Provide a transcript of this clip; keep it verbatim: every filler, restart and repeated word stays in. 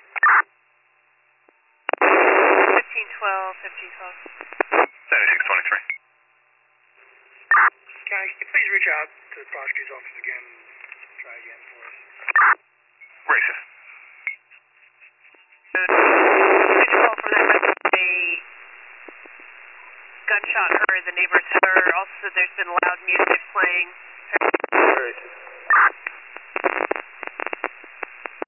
fifteen twelve, fifteen twelve. seventy-six twenty-three. County, can you please reach out to the prosecutor's office again and try again for us? Racist. fifteen twelve from that record, a gunshot heard, the neighbors heard. Also, there's been loud music playing. Racist.